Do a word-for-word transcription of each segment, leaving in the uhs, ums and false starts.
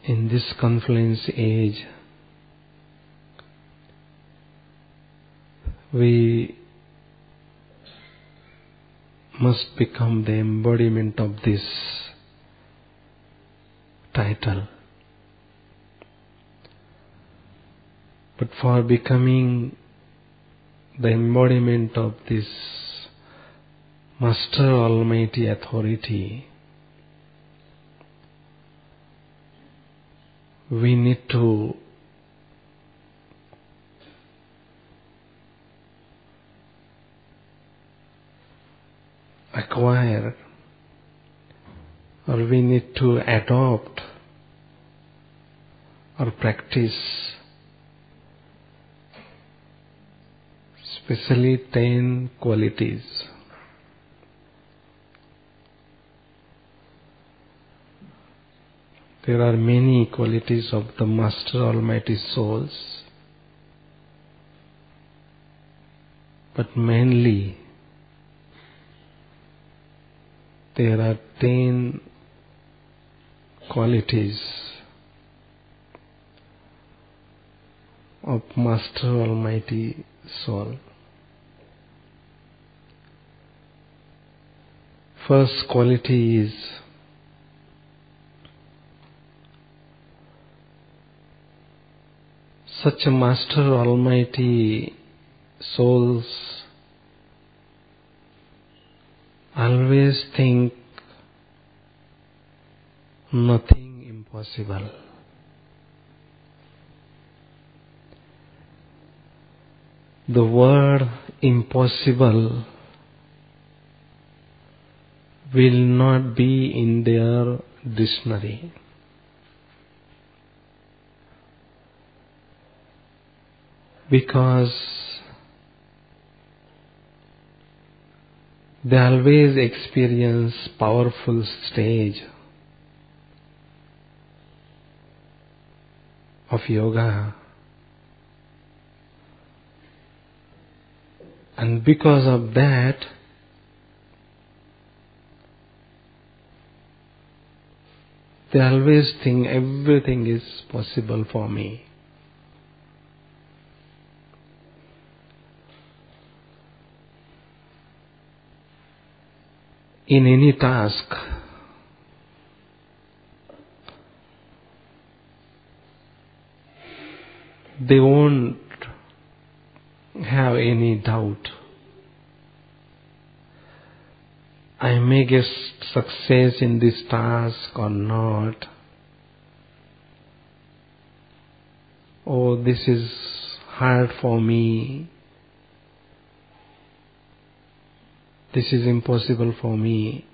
in this confluence age, we must become the embodiment of this title. But for becoming the embodiment of this Master Almighty Authority, we need to acquire, or we need to adopt or practice especially ten qualities. There are many qualities of the Master Almighty Souls, but mainly there are ten qualities of Master Almighty Soul. First quality is such a Master Almighty Souls always think nothing impossible. The word impossible will not be in their dictionary. Because they always experience powerful stage of yoga, and because of that they always think everything is possible for me. In any task, they won't have any doubt. I may get success in this task or not. Oh, this is hard for me. This is impossible for me.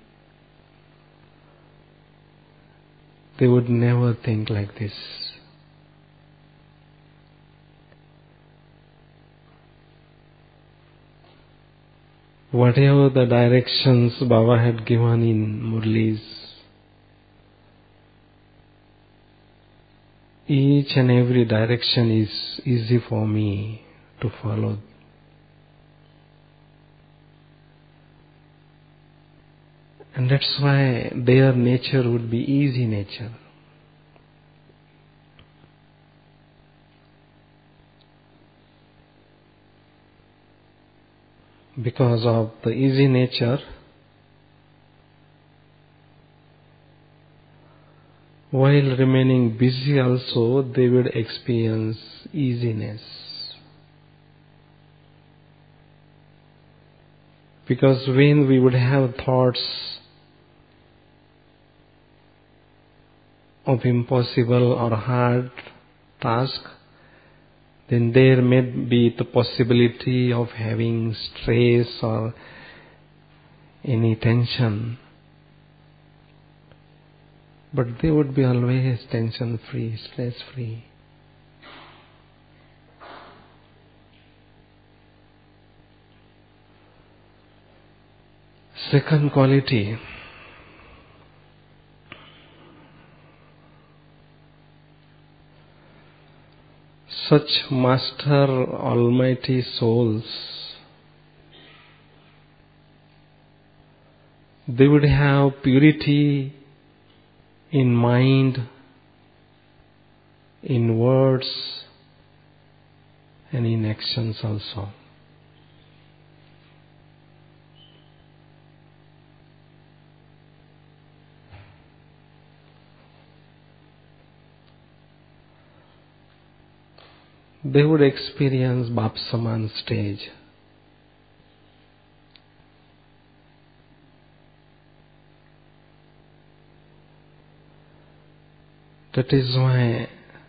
They would never think like this. Whatever the directions Baba had given in Murlis, each and every direction is easy for me to follow. And that's why their nature would be easy nature. Because of the easy nature, while remaining busy also, they would experience easiness. Because when we would have thoughts of impossible or hard task, then there may be the possibility of having stress or any tension. But they would be always tension-free, stress-free. Second quality, such Master Almighty Souls, they would have purity in mind in words and in actions also. They would experience Bapsaman stage. That is why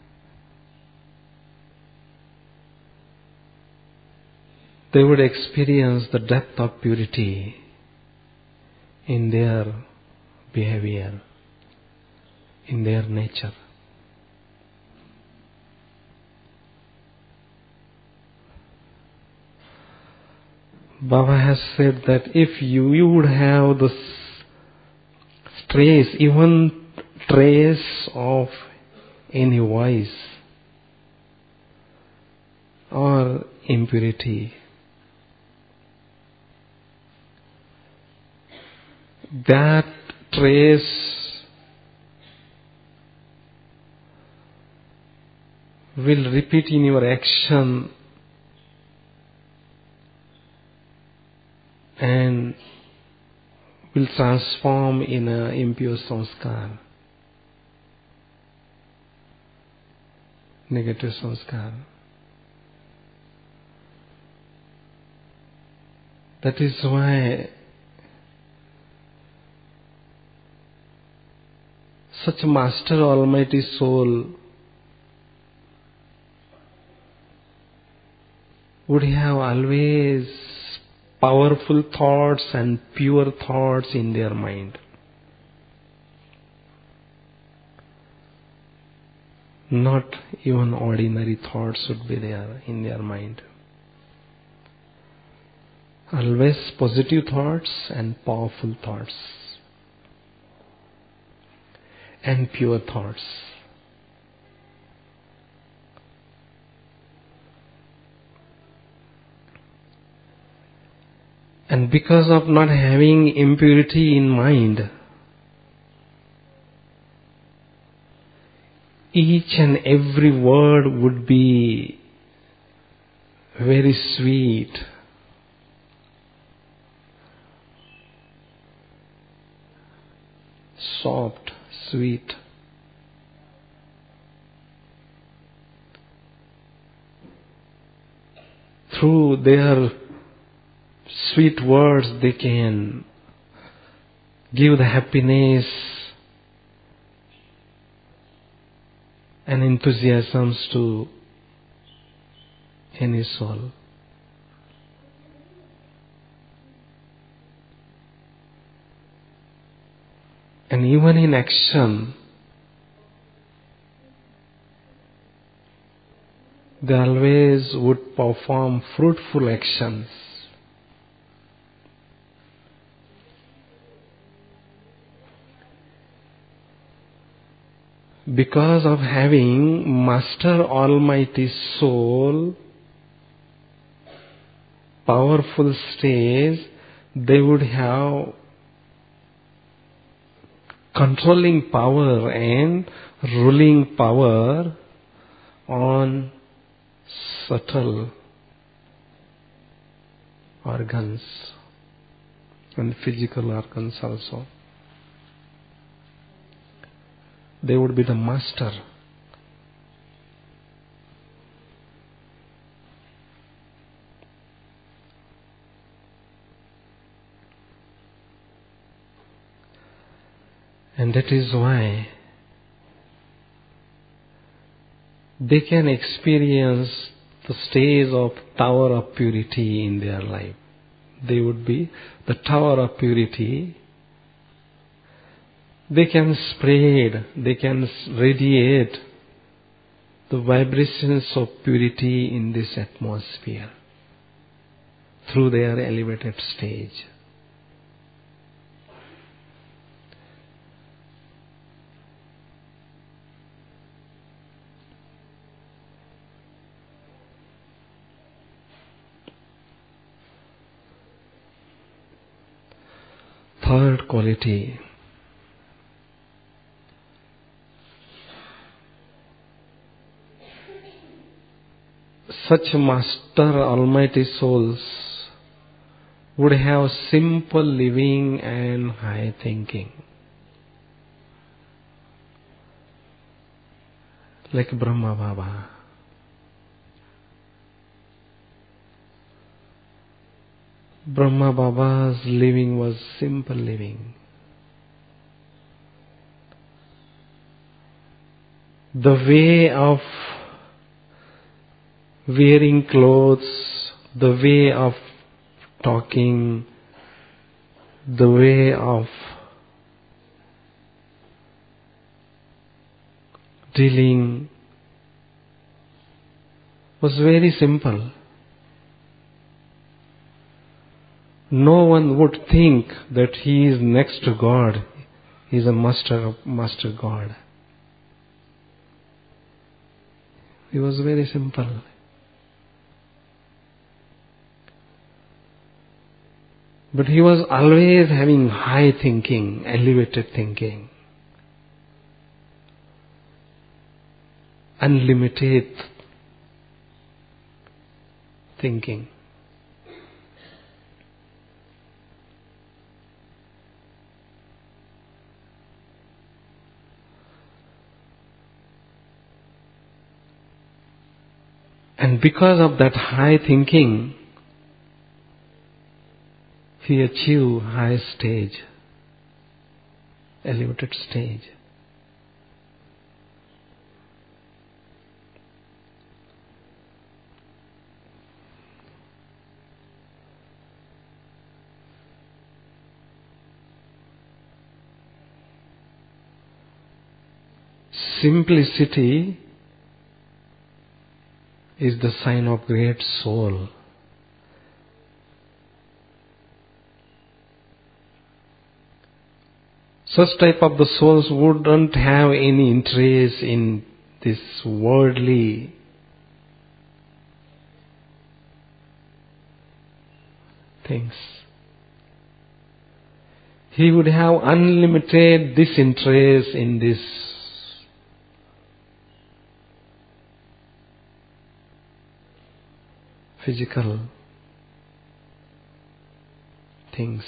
they would experience the depth of purity in their behavior, in their nature. Baba has said that if you, you would have the trace, even trace of any vice or impurity, that trace will repeat in your action and will transform in a impure sanskar, negative sanskar. That is why such Master Almighty Soul would have always powerful thoughts and pure thoughts in their mind. Not even ordinary thoughts would be there in their mind. Always positive thoughts and powerful thoughts and pure thoughts. And because of not having impurity in mind, each and every word would be very sweet, soft, sweet. Through their sweet words they can give the happiness and enthusiasms to any soul. And even in action, they always would perform fruitful actions. Because of having Master Almighty Soul, powerful stage, they would have controlling power and ruling power on subtle organs and physical organs also. They would be the master. And that is why they can experience the stage of tower of purity in their life. They would be the tower of purity. They can spread, they can radiate the vibrations of purity in this atmosphere through their elevated stage. Third quality, such master almighty souls would have simple living and high thinking. Like Brahma Baba. Brahma Baba's living was simple living. The way of wearing clothes, the way of talking, the way of dealing was very simple. No one would think that he is next to God. He is a master of master God. He was very simple. But he was always having high thinking, elevated thinking, unlimited thinking. And because of that high thinking, he achieved high stage, elevated stage. Simplicity is the sign of great soul. Such type of the souls wouldn't have any interest in this worldly things. He would have unlimited disinterest in this physical things.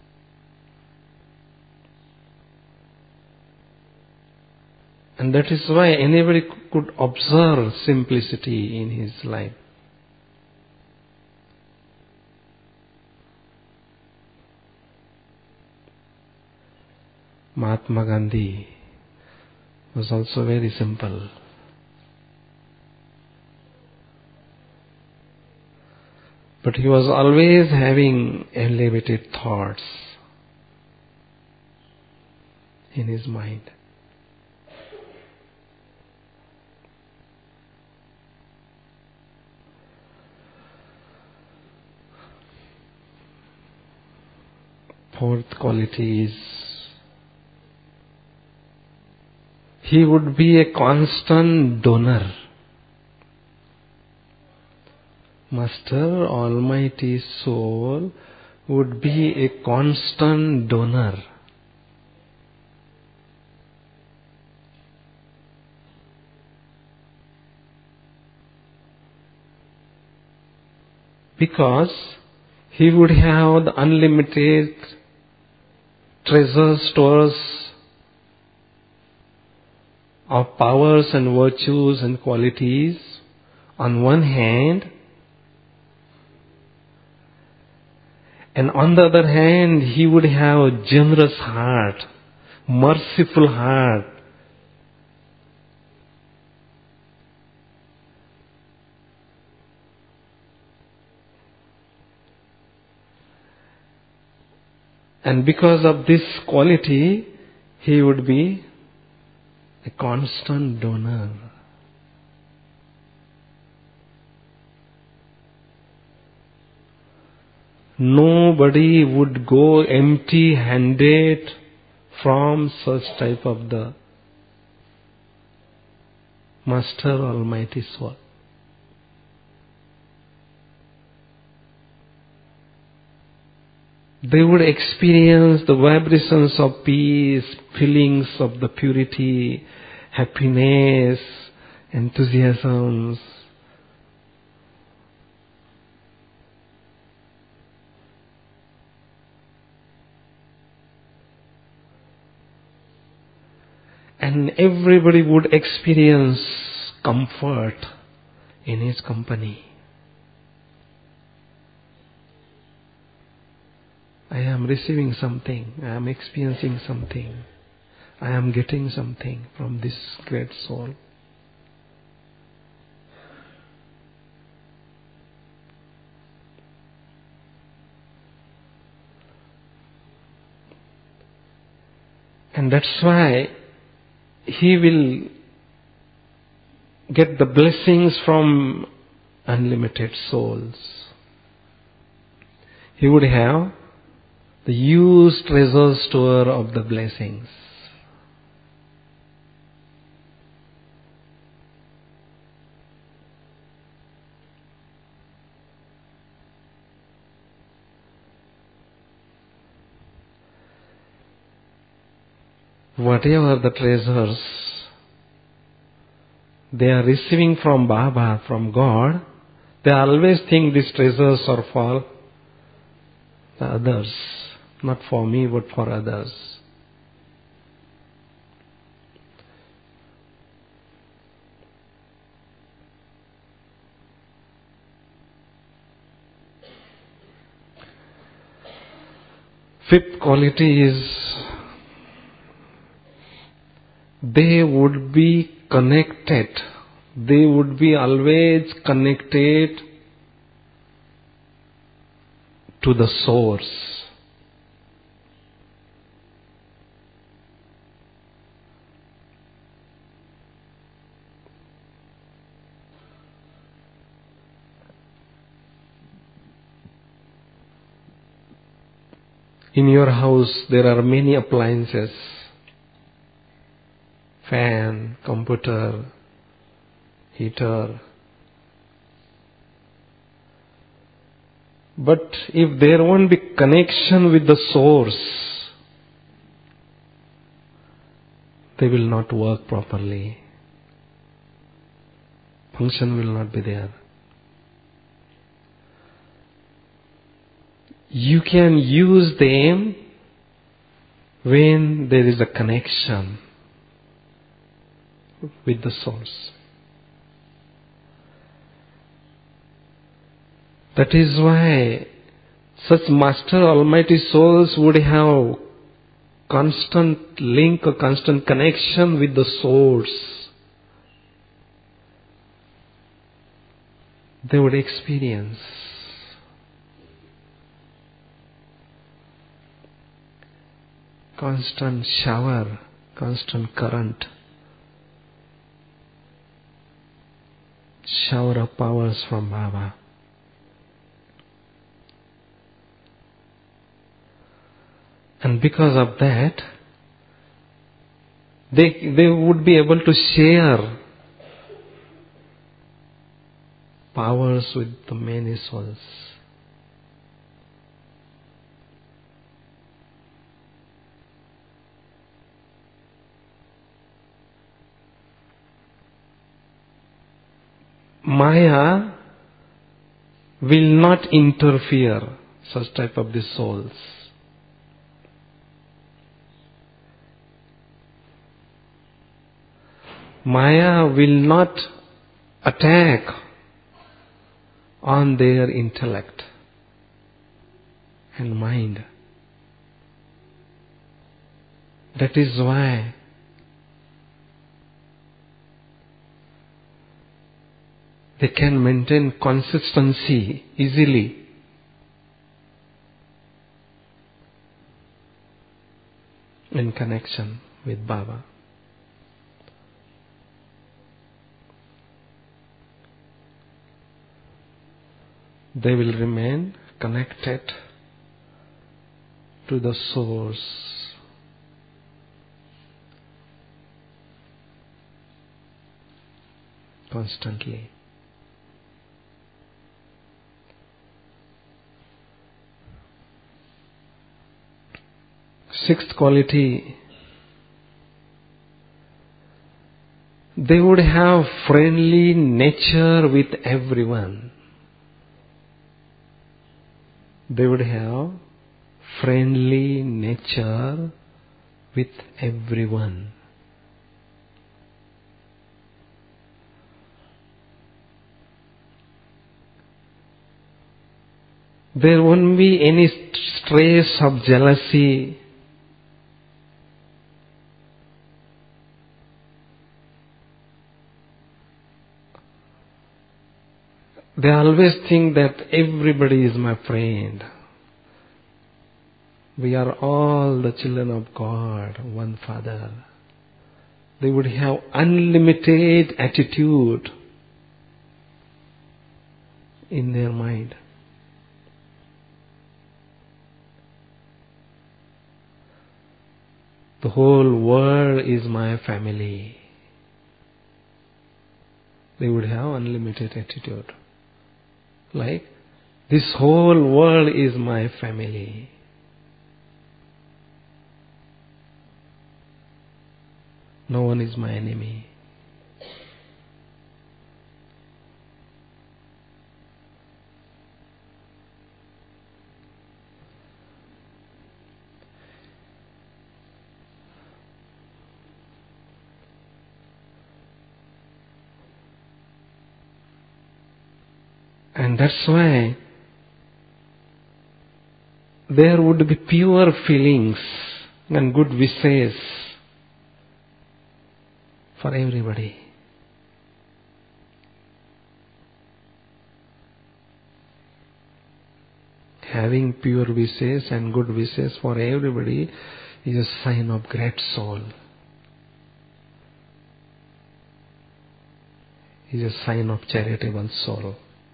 And that is why anybody could observe simplicity in his life. Mahatma Gandhi was also very simple. But he was always having elevated thoughts in his mind. Fourth quality is he would be a constant donor. Master Almighty Soul would be a constant donor. Because he would have the unlimited treasure stores of powers and virtues and qualities on one hand, and on the other hand he would have a generous heart, merciful heart, and because of this quality he would be a constant donor. Nobody would go empty-handed from such type of the Master Almighty Soul. They would experience the vibrations of peace, feelings of the purity, happiness, enthusiasms, and everybody would experience comfort in his company. I am receiving something, I am experiencing something, I am getting something from this great soul. And that's why he will get the blessings from unlimited souls. He would have the huge treasure store of the blessings. Whatever the treasures they are receiving from Baba, from God, they always think these treasures are for the others, not for me but for others. Fifth quality is they would be connected. They would be always connected to the source. In your house there are many appliances. Fan, computer, heater. But if there won't be connection with the source, they will not work properly. Function will not be there. You can use them when there is a connection with the source. That is why such Master Almighty souls would have constant link, a constant connection with the source. They would experience constant shower, constant current, shower of powers from Baba. And because of that, they, they would be able to share powers with the many souls. Maya will not interfere such type of the souls. Maya will not attack on their intellect and mind. That is why they can maintain consistency easily. In connection with Baba. They will remain connected to the source. Constantly. Sixth quality, they would have friendly nature with everyone. They would have friendly nature with everyone. There won't be any trace of jealousy. They always think that everybody is my friend. We are all the children of God, one Father. They would have unlimited attitude in their mind. The whole world is my family. They would have unlimited attitude. Like, this whole world is my family. No one is my enemy. And that's why there would be pure feelings and good wishes for everybody. Having pure wishes and good wishes for everybody is a sign of great soul. Is a sign of charitable soul.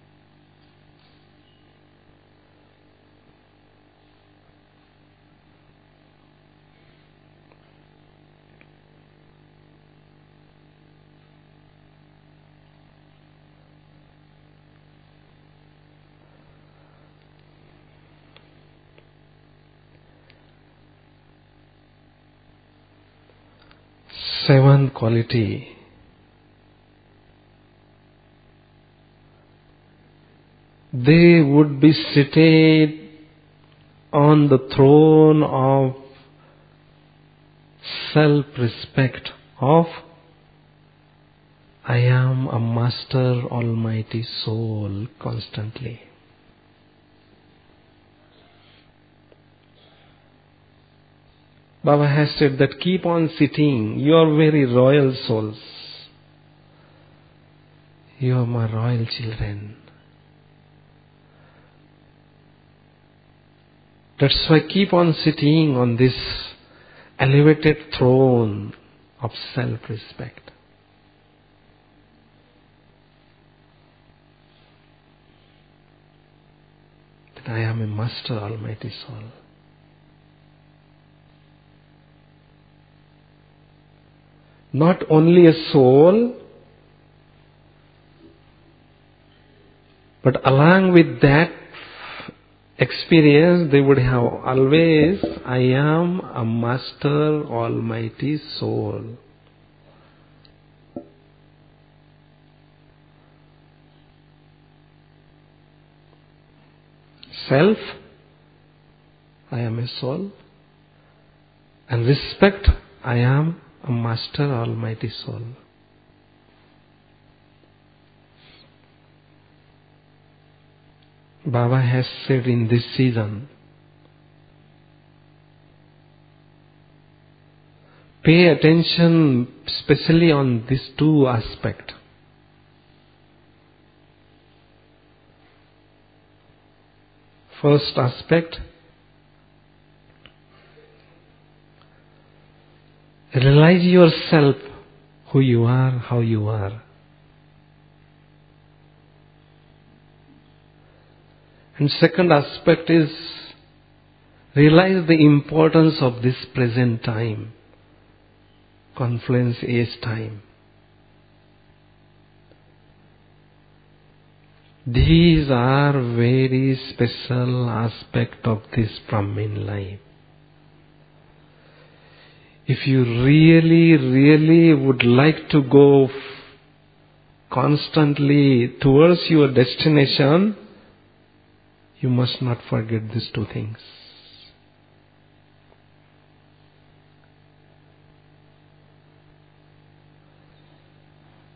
Seventh quality. They would be seated on the throne of self-respect of I am a master almighty soul constantly. Baba has said that keep on sitting, you are very royal souls. You are my royal children. That's why keep on sitting on this elevated throne of self-respect. That I am a master almighty soul. Not only a soul, but along with that experience, they would have always, I am a master almighty soul. Self, I am a soul. And respect, I am a master almighty soul. Baba has said in this season, pay attention especially on these two aspects. First aspect, realize yourself, who you are, how you are. And second aspect is, realize the importance of this present time, confluence age time. These are very special aspects of this Brahmin life. If you really, really would like to go constantly towards your destination, you must not forget these two things.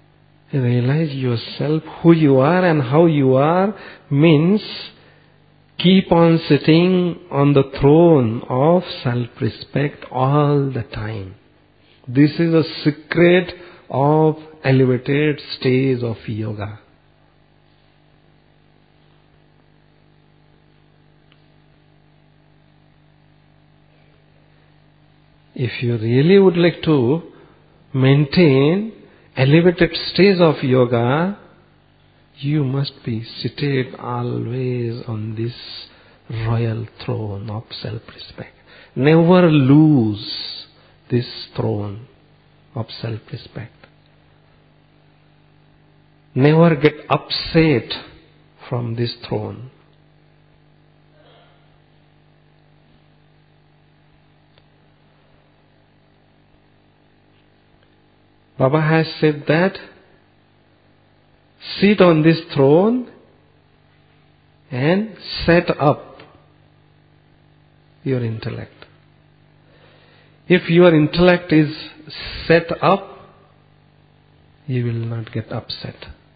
Realize yourself, who you are and how you are, means Keep on sitting on the throne of self-respect all the time. This is a secret of elevated stage of yoga. If you really would like to maintain elevated stage of yoga, you must be seated always on this royal throne of self-respect. Never lose this throne of self-respect. Never get upset from this throne. Baba has said that sit on this throne and set up your intellect. If your intellect is set up, you will not get upset.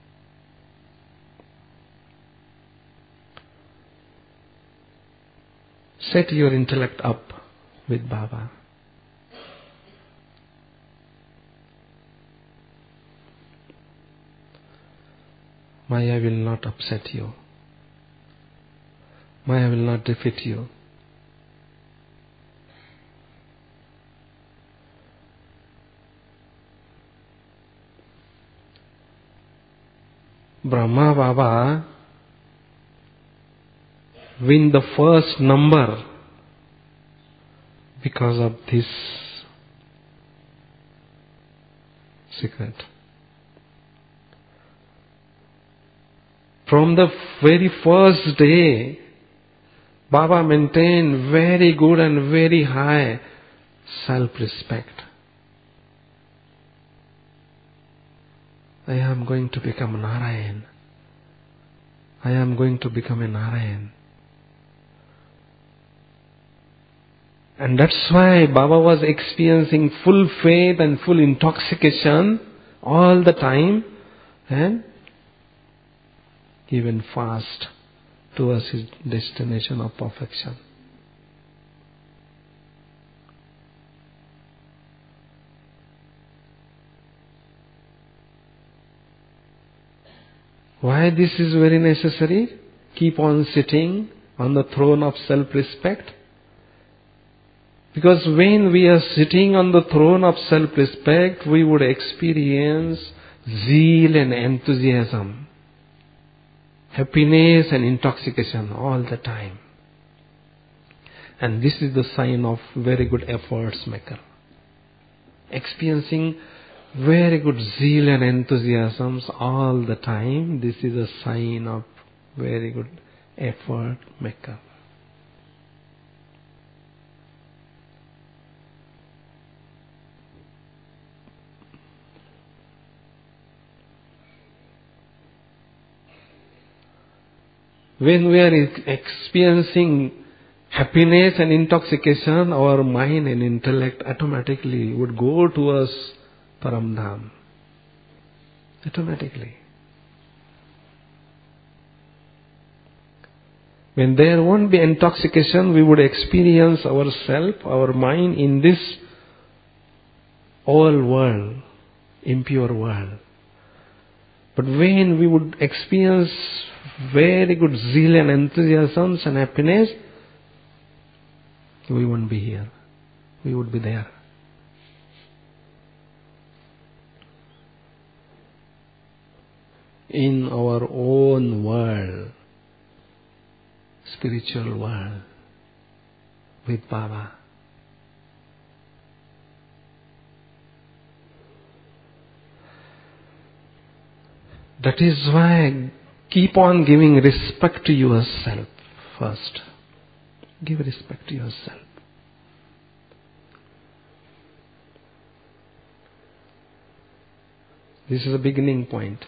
Set your intellect up with Baba. Maya will not upset you. Maya will not defeat you. Brahma Baba win the first number because of this secret. From the very first day, Baba maintained very good and very high self-respect. I am going to become Narayan. I am going to become a Narayan. And that's why Baba was experiencing full faith and full intoxication all the time, and even fast towards his destination of perfection. Why this is very necessary? Keep on sitting on the throne of self-respect. Because when we are sitting on the throne of self-respect, we would experience zeal and enthusiasm, happiness and intoxication all the time. And this is the sign of very good efforts maker. Experiencing very good zeal and enthusiasms all the time, this is a sign of very good effort maker. When we are experiencing happiness and intoxication, our mind and intellect automatically would go towards Paramdham. Automatically. When there won't be intoxication, we would experience ourself, our mind in this old world, impure world. But when we would experience very good zeal and enthusiasm and happiness, we won't be here. We would be there. In our own world, spiritual world, with Baba. That is why keep on giving respect to yourself first. Give respect to yourself. This is a beginning point.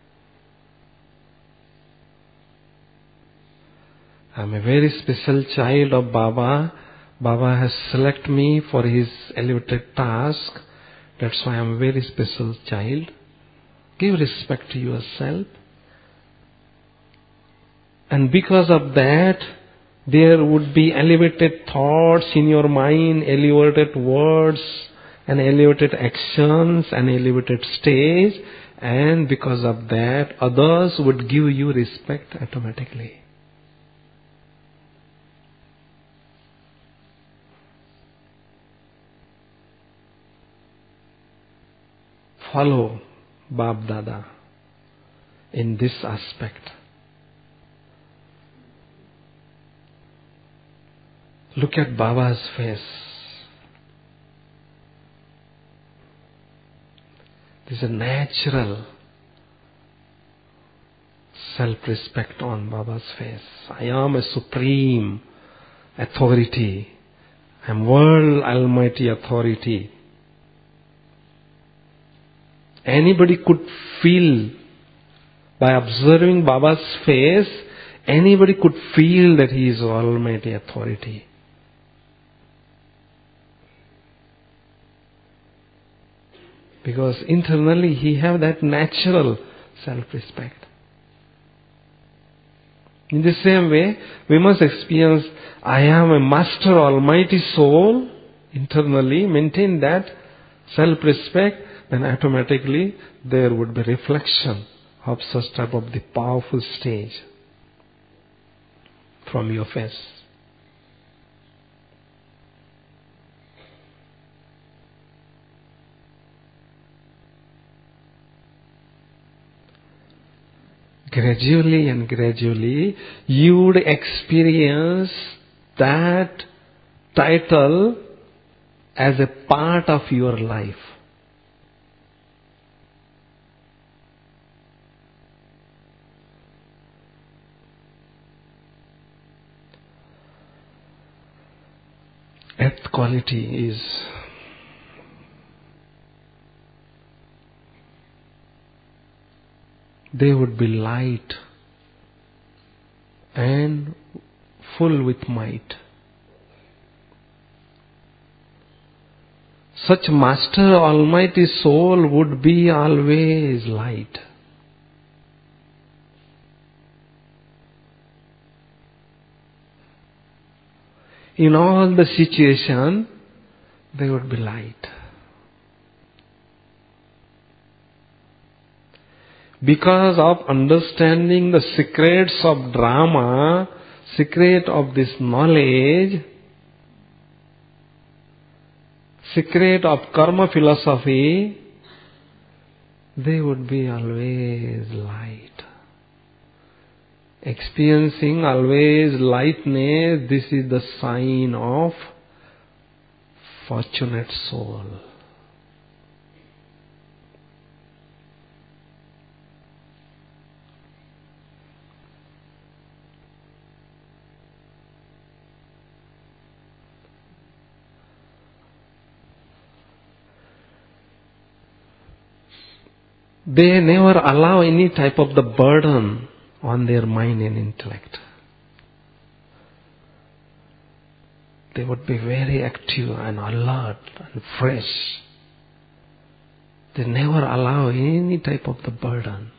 I am a very special child of Baba. Baba has selected me for his elevated task. That's why I am a very special child. Give respect to yourself. And because of that, there would be elevated thoughts in your mind, elevated words, and elevated actions, and elevated stage. And because of that, others would give you respect automatically. Follow Bab Dada in this aspect. Look at Baba's face. There's a natural self-respect on Baba's face. I am a supreme authority. I am world almighty authority. Anybody could feel, by observing Baba's face, anybody could feel that he is almighty authority. Because internally he have that natural self-respect. In the same way, we must experience, I am a master almighty soul. Internally maintain that self-respect, then automatically there would be reflection of such type of the powerful stage from your face. Gradually and gradually, you would experience that title as a part of your life. Earth quality is they would be light and full with might. Such Master Almighty Soul would be always light. In all the situation, they would be light. Because of understanding the secrets of drama, secret of this knowledge, secret of karma philosophy, they would be always light. Experiencing always lightness, this is the sign of fortunate soul. They never allow any type of the burden on their mind and intellect. They would be very active and alert and fresh. They never allow any type of the burden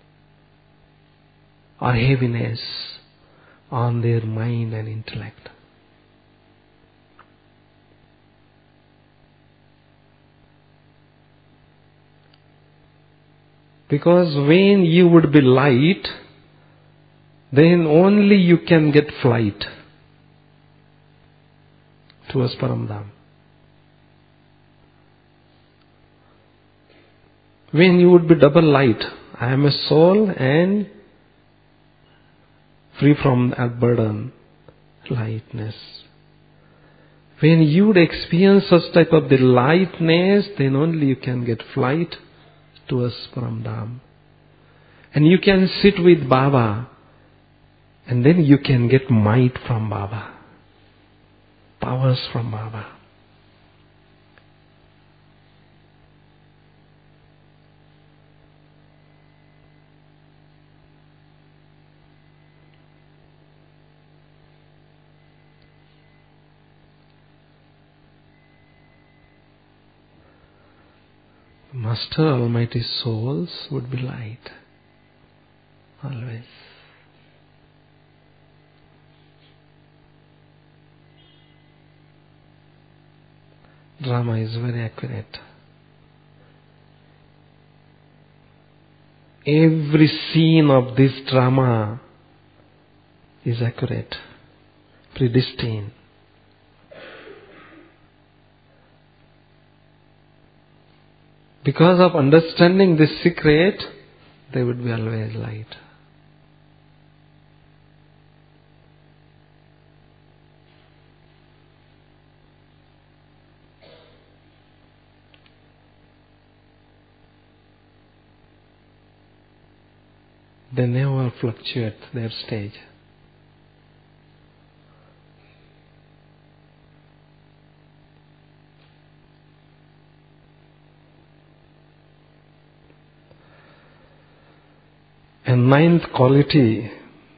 or heaviness on their mind and intellect. Because when you would be light, then only you can get flight towards Paramdham. When you would be double light, I am a soul and free from that burden, lightness. When you would experience such type of the lightness, then only you can get flight towards Paramdham. And you can sit with Baba, and then you can get might from Baba, powers from Baba. Master Almighty Souls would be light, always. drama is very accurate. Every scene of this drama is accurate, predestined. Because of understanding this secret, there would be always light. They never fluctuate their stage. And ninth quality,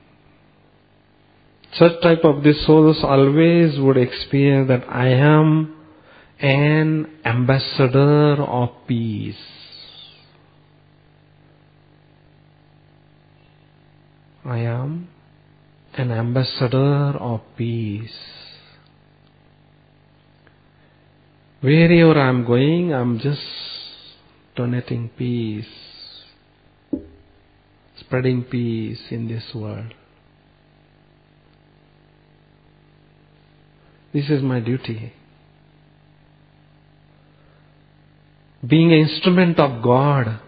such type of the souls always would experience that I am an ambassador of peace. I am an ambassador of peace. Wherever I am going, I am just donating peace, spreading peace in this world. This is my duty. Being an instrument of God,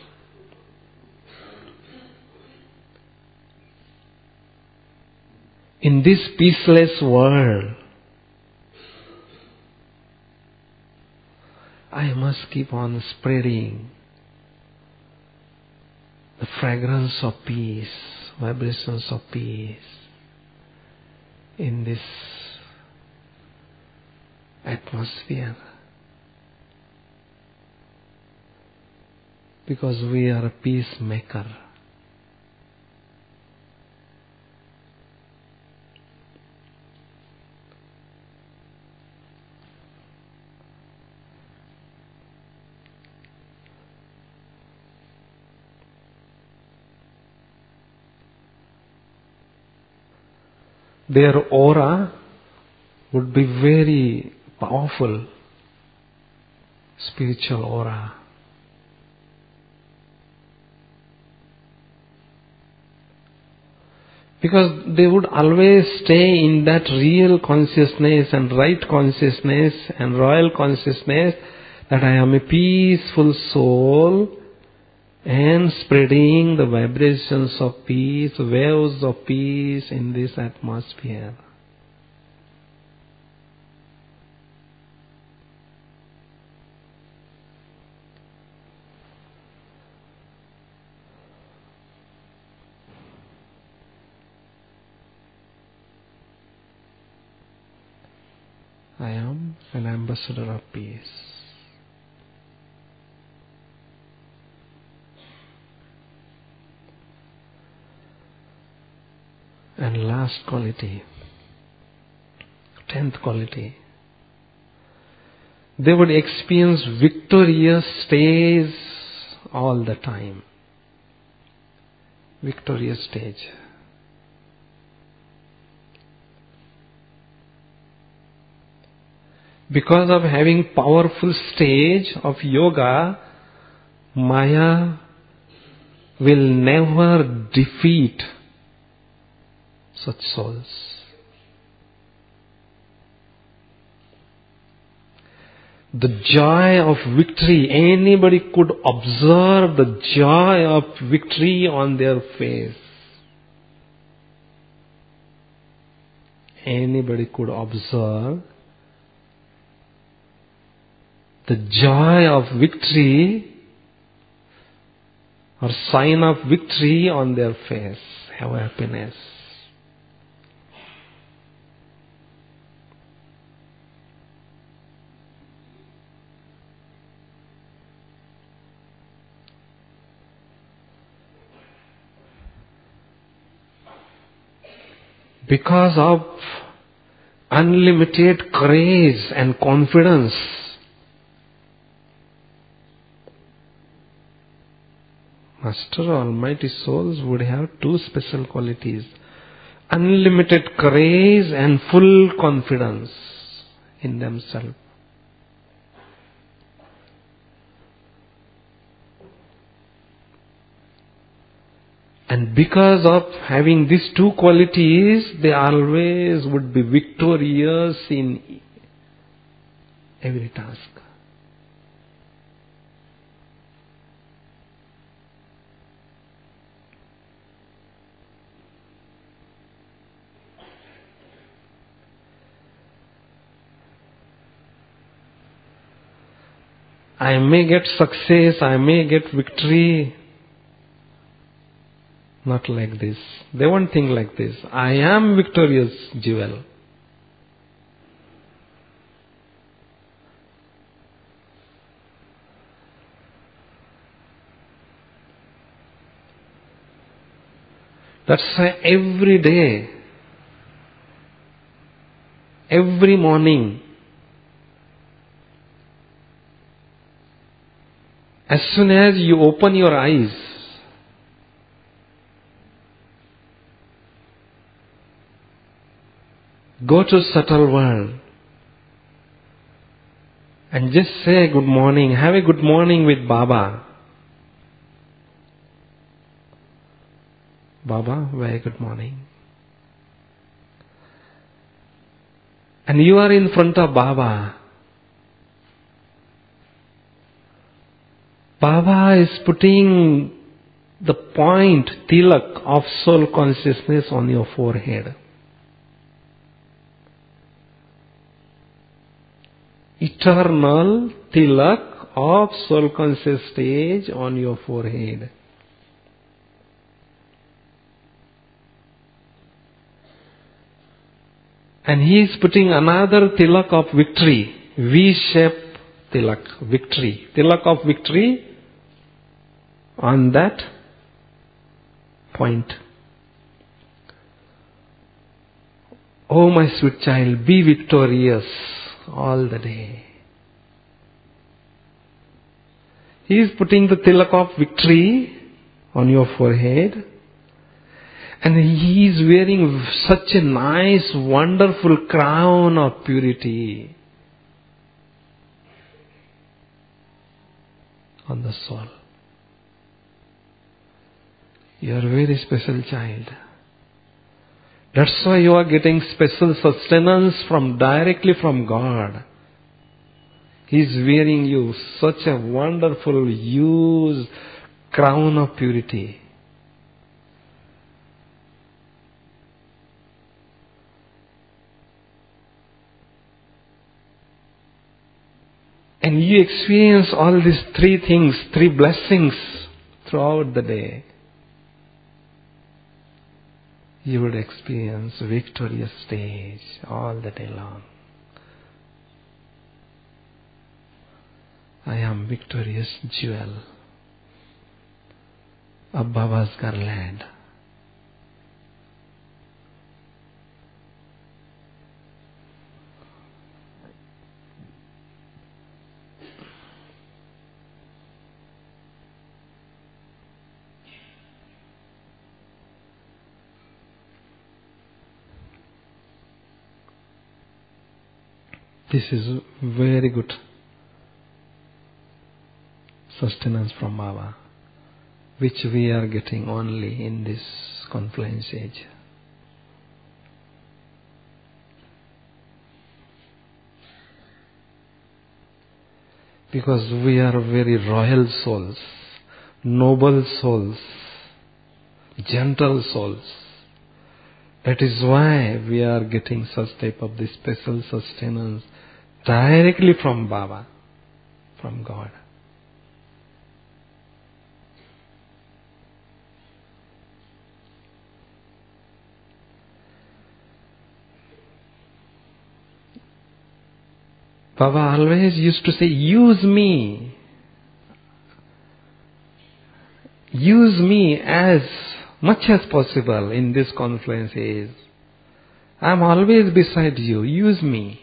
in this peaceless world, I must keep on spreading the fragrance of peace, vibrations of peace in this atmosphere. Because we are a peacemaker. Their aura would be very powerful, spiritual aura. Because they would always stay in that real consciousness and right consciousness and royal consciousness that I am a peaceful soul and spreading the vibrations of peace, waves of peace in this atmosphere. I am an ambassador of peace. And last quality, tenth quality, they would experience victorious stage all the time. Victorious stage. Because of having powerful stage of yoga, Maya will never defeat such souls. The joy of victory, anybody could observe the joy of victory on their face. Anybody could observe the joy of victory or sign of victory on their face, have happiness. Because of unlimited courage and confidence, Master Almighty Souls would have two special qualities: unlimited courage and full confidence in themselves. And because of having these two qualities, they always would be victorious in every task. I may get success, I may get victory. Not like this. They won't think like this. I am victorious jewel. That's why every day, every morning, as soon as you open your eyes, go to subtle world and just say good morning. Have a good morning with Baba. Baba, very good morning. And you are in front of Baba. Baba is putting the point, tilak of soul consciousness on your forehead. Eternal tilak of soul conscious stage on your forehead. And he is putting another tilak of victory, V-shaped tilak, victory. Tilak of victory on that point. Oh my sweet child, be victorious all the day. He is putting the tilak of victory on your forehead. And he is wearing such a nice, wonderful crown of purity on the soul. You are a very special child. That's why you are getting special sustenance from directly from God. He is wearing you such a wonderful, huge crown of purity. And you experience all these three things, three blessings throughout the day. You would experience victorious stage all the day long. I am victorious jewel of Baba's garland. This is very good sustenance from Baba, which we are getting only in this confluence age. Because we are very royal souls, noble souls, gentle souls. That is why we are getting such type of this special sustenance directly from Baba, from God. Baba always used to say, use me. Use me as much as possible in this confluence age. I am always beside you. Use me.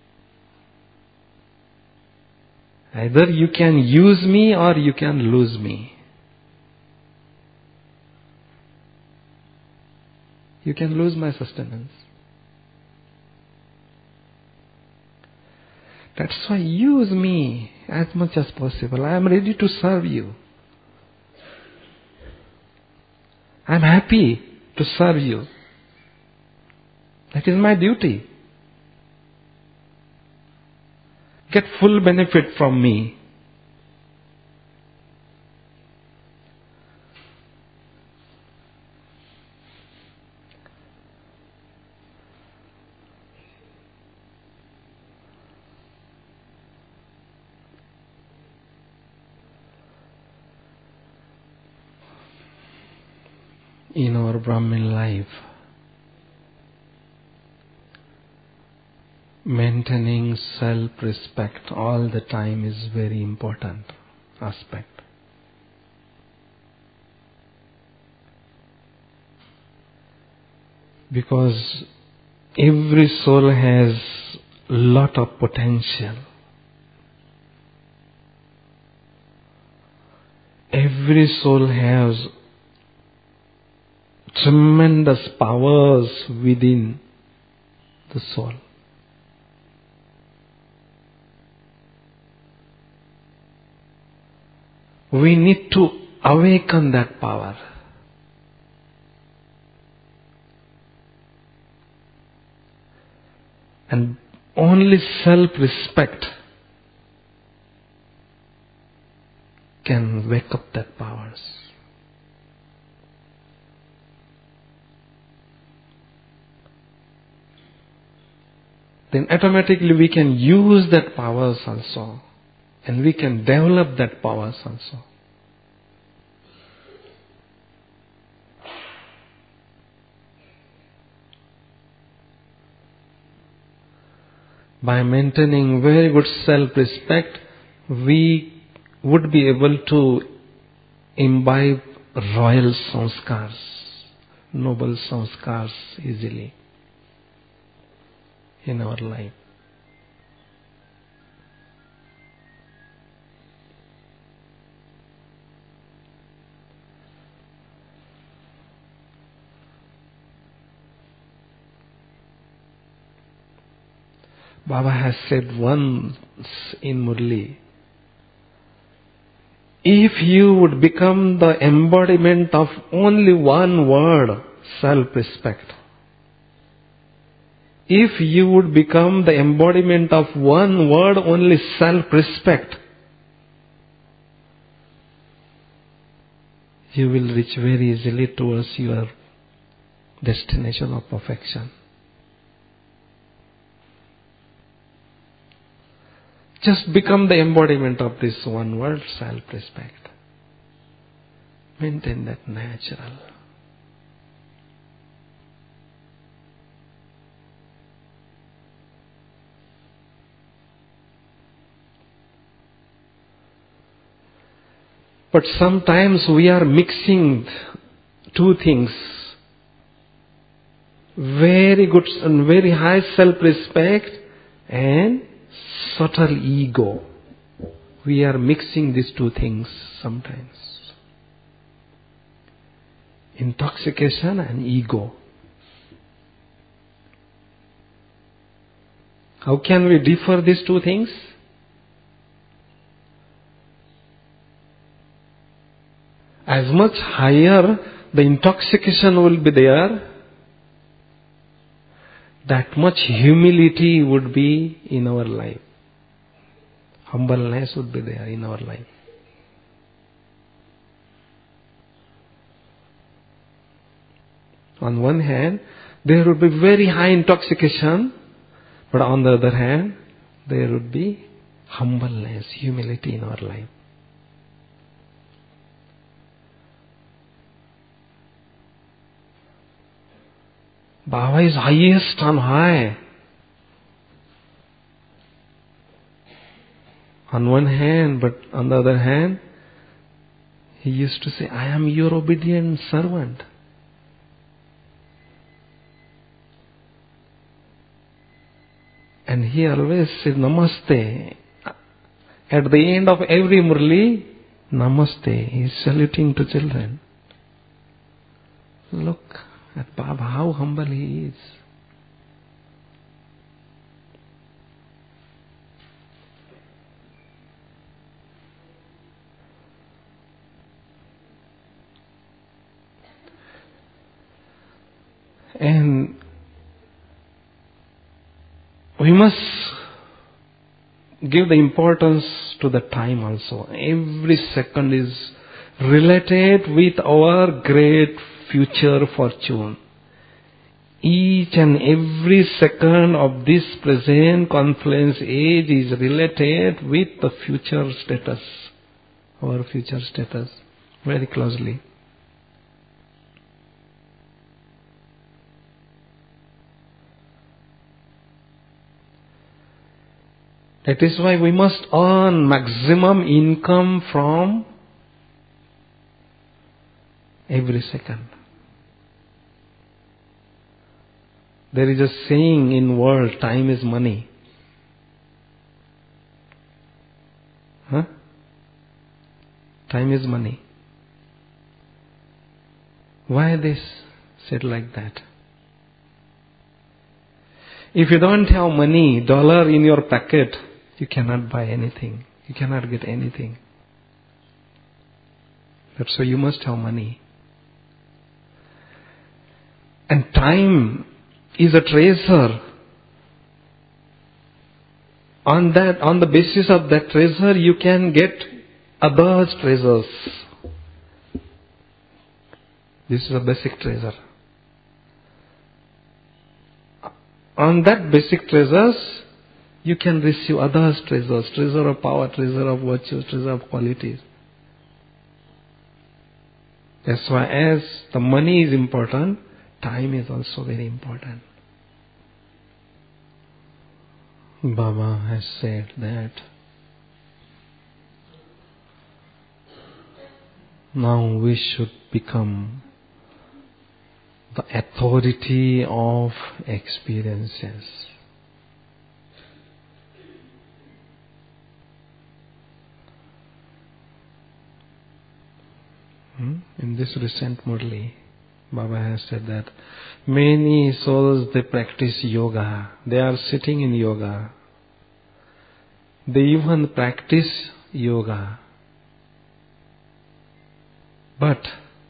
Either you can use me or you can lose me. You can lose my sustenance. That's why use me as much as possible. I am ready to serve you. I am happy to serve you. That is my duty. Get full benefit from me. In our Brahmin life, maintaining self-respect all the time is very important aspect. Because every soul has lot of potential. Every soul has tremendous powers within the soul. We need to awaken that power. And only self-respect can wake up that powers. Then automatically we can use that powers also. And we can develop that powers also. By maintaining very good self-respect, we would be able to imbibe royal sanskars, noble sanskars easily in our life. Baba has said once in Murli, if you would become the embodiment of only one word, self-respect. If you would become the embodiment of one word, only self-respect, you will reach very easily towards your destination of perfection. Just become the embodiment of this one word, self-respect. Maintain that natural. But sometimes we are mixing two things. Very good and very high self-respect and subtle ego. We are mixing these two things sometimes. Intoxication and ego. How can we differ these two things? As much higher the intoxication will be there, that much humility would be in our life. Humbleness would be there in our life. On one hand, there would be very high intoxication, but on the other hand, there would be humbleness, humility in our life. Baba is highest on high. On one hand, but on the other hand, he used to say, I am your obedient servant. And he always said, Namaste. At the end of every Murli, Namaste. He is saluting to children. Look at Baba, how humble he is. And we must give the importance to the time also. Every second is related with our great future fortune. Each and every second of this present confluence age is related with the future status, our future status, very closely. That is why we must earn maximum income from every second. There is a saying in world, time is money. Huh? Time is money. Why this said like that? If you don't have money, dollar in your pocket, you cannot buy anything. You cannot get anything. That's why you must have money. And time is a treasure. On that, on the basis of that treasure, you can get others' treasures. This is a basic treasure. On that basic treasures, you can receive others' treasures, treasure of power, treasure of virtue, treasure of qualities. That's why as the money is important, time is also very important. Baba has said that now we should become the authority of experiences. Hmm? In this recent Murli, Baba has said that many souls, they practice yoga. They are sitting in yoga. They even practice yoga. But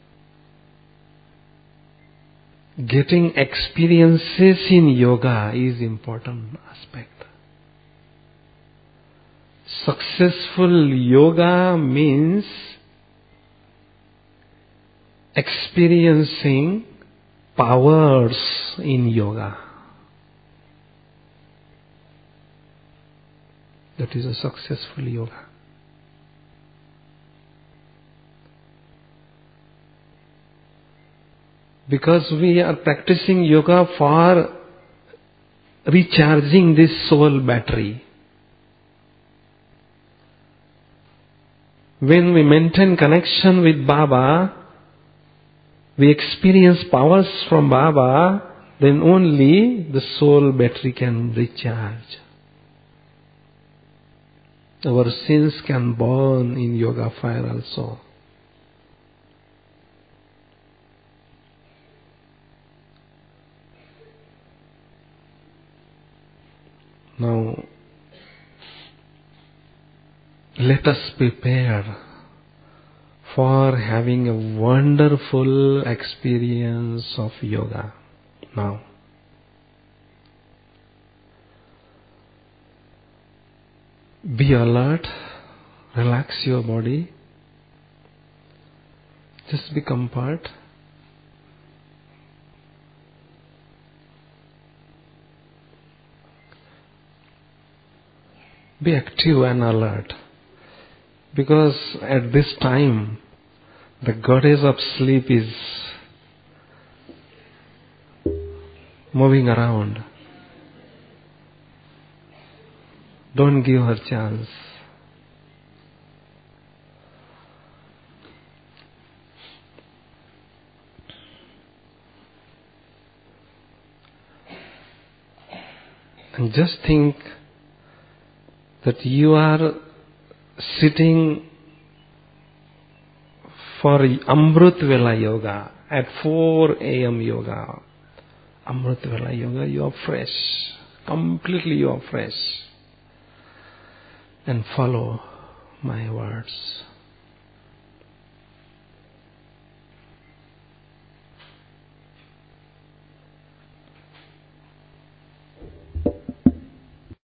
getting experiences in yoga is important aspect. Successful yoga means experiencing powers in yoga. That is a successful yoga. Because we are practicing yoga for recharging this soul battery. When we maintain connection with Baba, we experience powers from Baba, then only the soul battery can recharge. Our sins can burn in yoga fire also. Now, let us prepare for having a wonderful experience of yoga now. Be alert, relax your body, just become part. Be active and alert, because at this time the goddess of sleep is moving around. Don't give her chance. And just think that you are sitting for Amrit Vela Yoga, at four a.m. yoga. Amrit Vela Yoga, you are fresh. Completely you are fresh. And follow my words.